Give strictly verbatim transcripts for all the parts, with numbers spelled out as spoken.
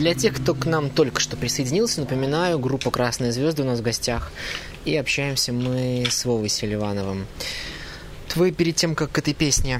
Для тех, кто к нам только что присоединился, напоминаю, группа «Красные звезды» у нас в гостях. И общаемся мы с Вовой Селивановым. Вы перед тем, как к этой песне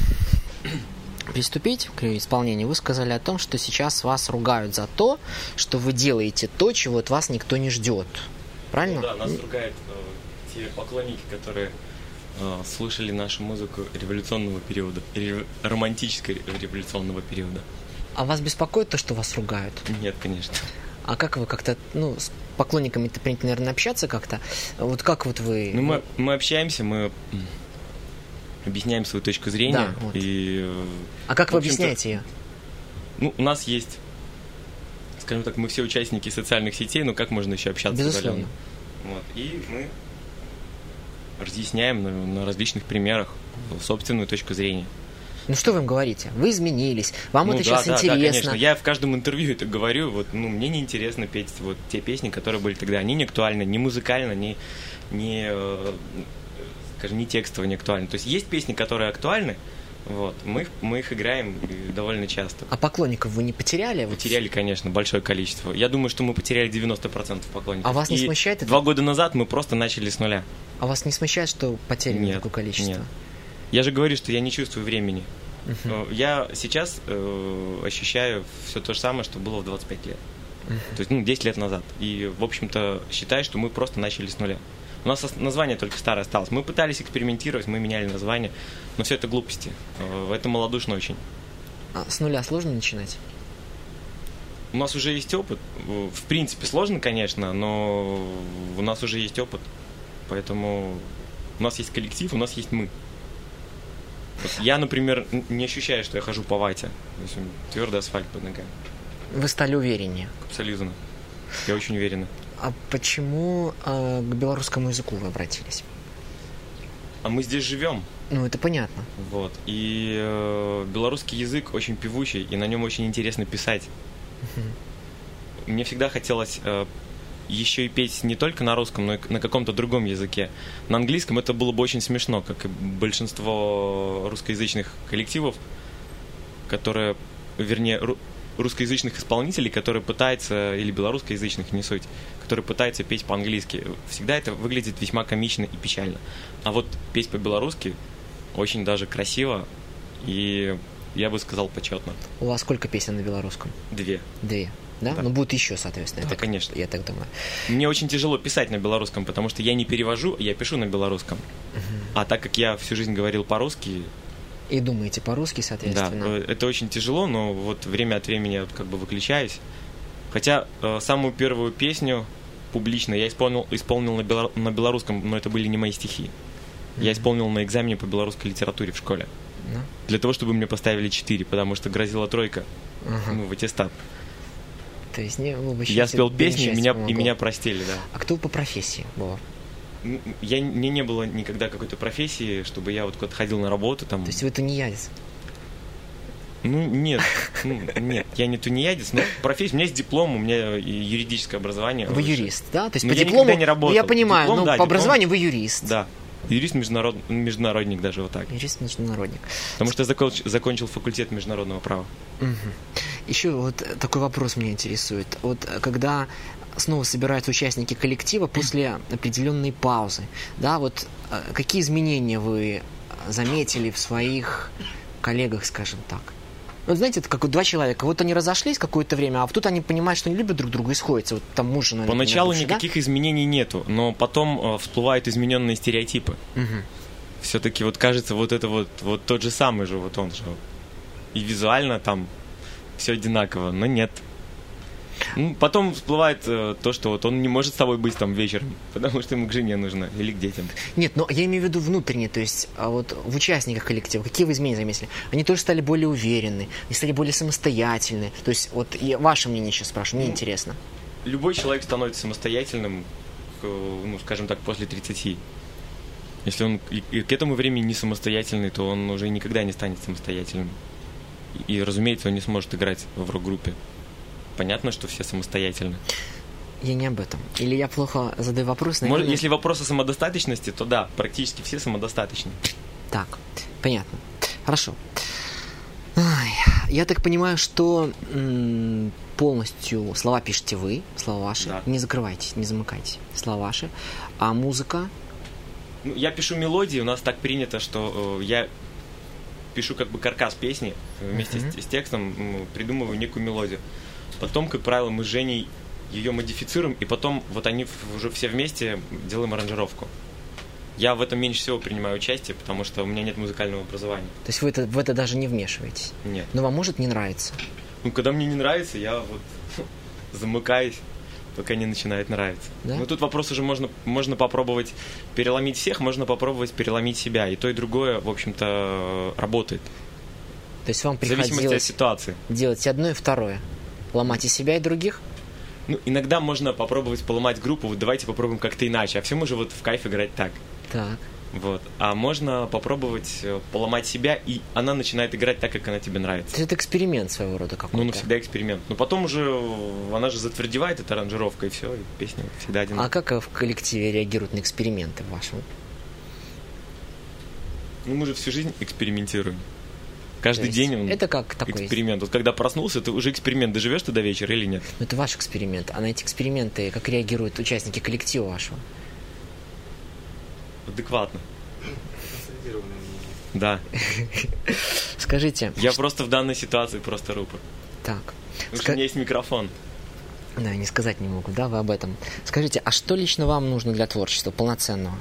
приступить к исполнению, вы сказали о том, что сейчас вас ругают за то, что вы делаете то, чего от вас никто не ждет. Правильно? Ну, да, нас ругают э, те поклонники, которые э, слушали нашу музыку революционного периода, рев... романтического революционного периода. А вас беспокоит то, что вас ругают? Нет, конечно. А как вы как-то, ну, с поклонниками-то принято, наверное, общаться как-то? Вот как вот вы... Ну, мы, мы общаемся, мы объясняем свою точку зрения. Да, вот. И, а как вы объясняете ее? Ну, у нас есть, скажем так, мы все участники социальных сетей, но как можно еще общаться? Безусловно. Вот. И мы разъясняем на, на различных примерах собственную точку зрения. Ну что вы им говорите? Вы изменились, вам ну, это да, сейчас да, интересно. Да, конечно. Я в каждом интервью это говорю. Вот, ну, мне не интересно петь вот те песни, которые были тогда. Они не актуальны, ни музыкально, ни, ни, э, скажем, ни текстово не актуальны. То есть есть песни, которые актуальны. Вот, мы, мы их играем довольно часто. А поклонников вы не потеряли? Потеряли, конечно, большое количество. Я думаю, что мы потеряли девяносто процентов поклонников. А вас не И смущает это? Два года назад мы просто начали с нуля. А вас не смущает, что потеряли нет, такое количество? Нет. Я же говорю, что я не чувствую времени. Uh-huh. Я сейчас э, ощущаю все то же самое, что было в двадцать пять лет. Uh-huh. То есть, ну, десять лет назад. И, в общем-то, считаю, что мы просто начали с нуля. У нас название только старое осталось. Мы пытались экспериментировать, мы меняли название, но все это глупости. Это малодушно очень. А с нуля сложно начинать? У нас уже есть опыт. В принципе, сложно, конечно, но у нас уже есть опыт. Поэтому у нас есть коллектив, у нас есть мы. Вот я, например, не ощущаю, что я хожу по вате. То есть твердый асфальт под ногами. Вы стали увереннее? Абсолютно. Я очень уверен. А почему э, к белорусскому языку вы обратились? А мы здесь живем. Ну, это понятно. Вот. И э, белорусский язык очень певучий, и на нем очень интересно писать. Uh-huh. Мне всегда хотелось э, еще и петь не только на русском, но и на каком-то другом языке. На английском это было бы очень смешно, как и большинство русскоязычных коллективов, которые, вернее, ру- русскоязычных исполнителей, которые пытаются, или белорусскоязычных, не суть, которые пытаются петь по-английски. Всегда это выглядит весьма комично и печально. А вот петь по-белорусски очень даже красиво и, я бы сказал, почетно. У вас сколько песен на белорусском? Две. Две. Да? Да. Ну, будет еще, соответственно. Да, это, конечно. Я так думаю. Мне очень тяжело писать на белорусском, потому что я не перевожу, я пишу на белорусском. Uh-huh. А так как я всю жизнь говорил по-русски... И думаете по-русски, соответственно. Да, это очень тяжело, но вот время от времени я как бы выключаюсь. Хотя э, самую первую песню публично я исполнил, исполнил на, бело, на белорусском, но это были не мои стихи. Uh-huh. Я исполнил на экзамене по белорусской литературе в школе. Uh-huh. Для того, чтобы мне поставили четыре, потому что грозила тройка, uh-huh. ну, в аттестат. То есть не, ну, я спел песни, и меня, и меня простили, да. А кто вы по профессии, Вова? Я, мне не было никогда какой-то профессии, чтобы я вот куда-то ходил на работу. Там... То есть вы тунеядец? Ну, нет, ну, нет, я не тунеядец, но профессия, у меня есть диплом, у меня юридическое образование. Вы юрист, да? То есть но по я диплому, никогда не работал. Я понимаю, диплом, но да, по диплом, образованию вы юрист. Да, юрист-международ, международник даже вот так. Юрист-международник. Потому что я закончил, закончил факультет международного права. Угу. Еще вот такой вопрос меня интересует. Вот когда снова собираются участники коллектива после определенной паузы, да, вот какие изменения вы заметили в своих коллегах, скажем так? Вот знаете, это как вот два человека, вот они разошлись какое-то время, а тут они понимают, что не любят друг друга и сходятся. Вот там муж, наверное, поначалу бывший, никаких да? изменений нету, но потом э, всплывают измененные стереотипы. Угу. Все-таки вот кажется, вот это вот, вот тот же самый же, вот он же. И визуально там все одинаково, но нет. Ну, потом всплывает э, то, что вот он не может с тобой быть там вечером, потому что ему к жене нужно или к детям. Нет, но я имею в виду внутренне, то есть а вот в участниках коллектива, какие вы изменения заметили? Они тоже стали более уверенны, они стали более самостоятельны. То есть вот я ваше мнение сейчас спрашиваю, мне ну, интересно. Любой человек становится самостоятельным, ну, скажем так, после тридцати. Если он и, и к этому времени не самостоятельный, то он уже никогда не станет самостоятельным. И, разумеется, он не сможет играть в рок-группе. Понятно, что все самостоятельны. Я не об этом. Или я плохо задаю вопрос, наверное... Может, если вопрос о самодостаточности, то да, практически все самодостаточны. Так, понятно. Хорошо. Ай, я так понимаю, что м- полностью слова пишете вы, слова ваши. Да. Не закрывайтесь, не замыкайтесь. Слова ваши. А музыка? Ну, я пишу мелодии, у нас так принято, что э, я пишу как бы каркас песни вместе uh-huh. с, с текстом, э, придумываю некую мелодию. Потом, как правило, мы с Женей ее модифицируем, и потом вот они уже все вместе делаем аранжировку. Я в этом меньше всего принимаю участие, потому что у меня нет музыкального образования. То есть вы это, в это даже не вмешиваетесь? Нет. Но вам может не нравиться? Ну, когда мне не нравится, я вот замыкаюсь, пока не начинает нравиться. Да? Ну, тут вопрос уже можно, можно попробовать переломить всех, можно попробовать переломить себя. И то, и другое, в общем-то, работает. То есть вам в зависимости от приходилось ситуации. Делать одно и второе? Ломать и себя, и других? Ну, иногда можно попробовать поломать группу, вот давайте попробуем как-то иначе, а всем уже вот в кайф играть так. Так. Вот. А можно попробовать поломать себя, и она начинает играть так, как она тебе нравится. То есть это эксперимент своего рода какой-то? Ну, ну, всегда эксперимент. Но потом уже она же затвердевает, эта аранжировка, и все, и песня всегда один. А как в коллективе реагируют на эксперименты ваши? Ну, мы же всю жизнь экспериментируем. Каждый день он это как такой эксперимент. Вот когда проснулся, ты уже эксперимент. Доживешь ты до вечера или нет? Ну, это ваш эксперимент. А на эти эксперименты как реагируют участники коллектива вашего? Адекватно. Да. Скажите. Я просто в данной ситуации просто рупор. Так. Потому что у меня есть микрофон. Да, не сказать не могу, да, вы об этом. Скажите, а что лично вам нужно для творчества полноценного?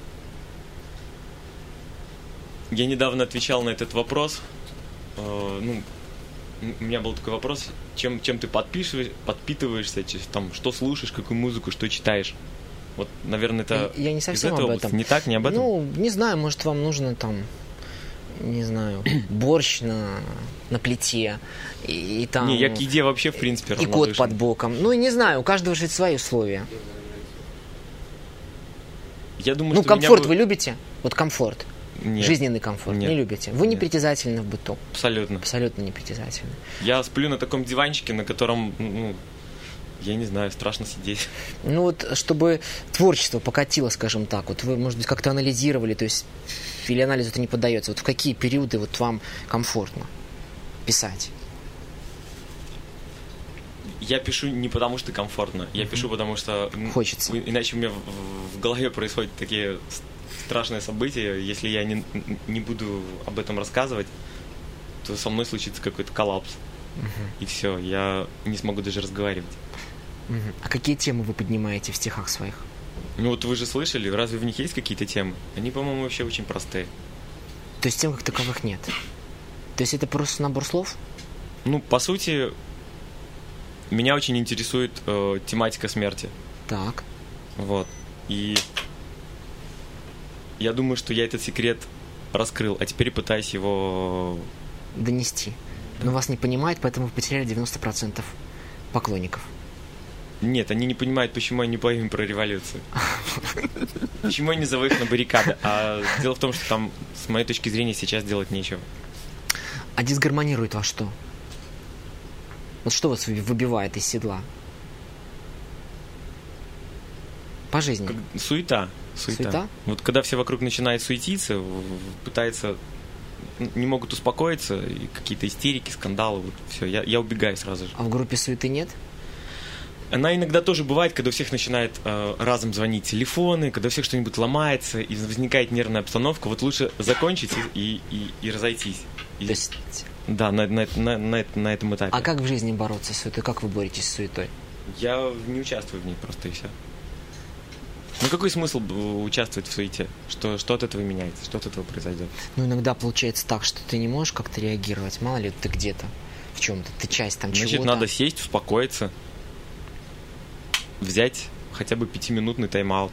Я недавно отвечал на этот вопрос. Ну, у меня был такой вопрос, чем, чем ты подписываешь, подпитываешься, там, что слушаешь, какую музыку, что читаешь. Вот, наверное, это я не совсем из об области. этом. Не так, не об этом? Ну, не знаю, может, вам нужно там, не знаю, борщ на, на плите, и, и там... Не, я к еде вообще, в принципе, и кот под боком. Ну, не знаю, у каждого же свои условия. Я думаю, ну, что комфорт меня... вы любите? Вот комфорт. Нет. Жизненный комфорт. Нет. Не любите? Вы Нет. непритязательны в быту? Абсолютно. Абсолютно непритязательны. Я сплю на таком диванчике, на котором, ну, я не знаю, страшно сидеть. Ну вот, чтобы творчество покатило, скажем так, вот вы, может быть, как-то анализировали, то есть или анализу это не поддается, вот в какие периоды вот вам комфортно писать? Я пишу не потому, что комфортно, я пишу потому, что... Хочется. Иначе у меня в, в голове происходят такие страшные события, если я не, не буду об этом рассказывать, то со мной случится какой-то коллапс. Uh-huh. И все, я не смогу даже разговаривать. Uh-huh. А какие темы вы поднимаете в стихах своих? Ну вот вы же слышали, разве в них есть какие-то темы? Они, по-моему, вообще очень простые. То есть тем как таковых нет? То есть это просто набор слов? Ну, по сути, меня очень интересует э, тематика смерти. Так. Вот. И я думаю, что я этот секрет раскрыл, а теперь пытаюсь его... донести. Но вас не понимают, поэтому вы потеряли девяносто процентов поклонников. Нет, они не понимают, почему я не пою им про революцию. Почему я не зову их на баррикады. А дело в том, что там, с моей точки зрения, сейчас делать нечего. А дисгармонирует вас что? Вот что вас выбивает из седла? По жизни. Как... Суета. Суета. Суета? Вот когда все вокруг начинают суетиться, пытаются, не могут успокоиться, и какие-то истерики, скандалы, вот все, я, я убегаю сразу же. А в группе суеты нет? Она иногда тоже бывает, когда у всех начинает э, разом звонить телефоны, когда у всех что-нибудь ломается, и возникает нервная обстановка. Вот лучше закончить и, и, и разойтись. И, То есть... Да, на, на, на, на, на этом этапе. А как в жизни бороться с суетой? Как вы боретесь с суетой? Я не участвую в ней просто, и все. Ну какой смысл участвовать в суете? Что, что от этого меняется? Что от этого произойдет? Ну иногда получается так, что ты не можешь как-то реагировать. Мало ли ты где-то, в чем-то, ты часть там чего-то. Значит, надо сесть, успокоиться, взять хотя бы пятиминутный тайм-аут,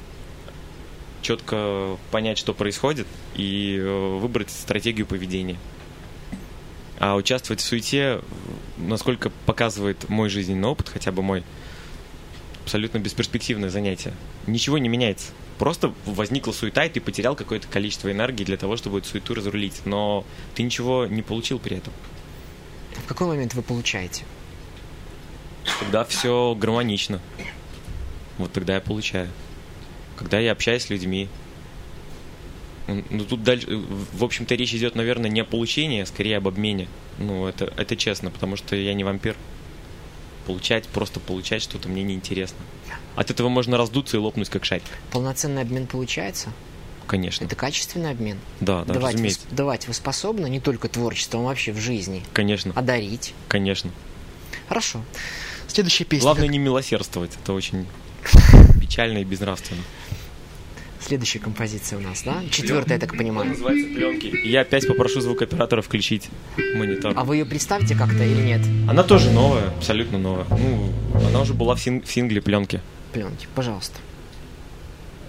четко понять, что происходит, и выбрать стратегию поведения. А участвовать в суете, насколько показывает мой жизненный опыт, хотя бы мой, абсолютно бесперспективное занятие. Ничего не меняется. Просто возникла суета, и ты потерял какое-то количество энергии для того, чтобы эту суету разрулить. Но ты ничего не получил при этом. В какой момент вы получаете? Когда все гармонично. Вот тогда я получаю. Когда я общаюсь с людьми. Ну, тут дальше, в общем-то, речь идет, наверное, не о получении, а скорее об обмене. Ну, это, это честно, потому что я не вампир. получать, просто получать что-то мне неинтересно. От этого можно раздуться и лопнуть, как шарик. Полноценный обмен получается? Конечно. Это качественный обмен? Да, да, давать разумеется. Вы, давать вы способны не только творчеством, а вообще в жизни? Конечно. А дарить? Конечно. Хорошо. Следующая песня. Главное как... не милосердствовать, это очень печально и безнравственно. Следующая композиция у нас, да? Четвертая, я так понимаю. Называется «Пленки». Я опять попрошу звукооператора включить монитор. А вы ее представите как-то или нет? Она тоже новая, абсолютно новая. Ну, она уже была в, син- в сингле «Пленки». Пленки, пожалуйста.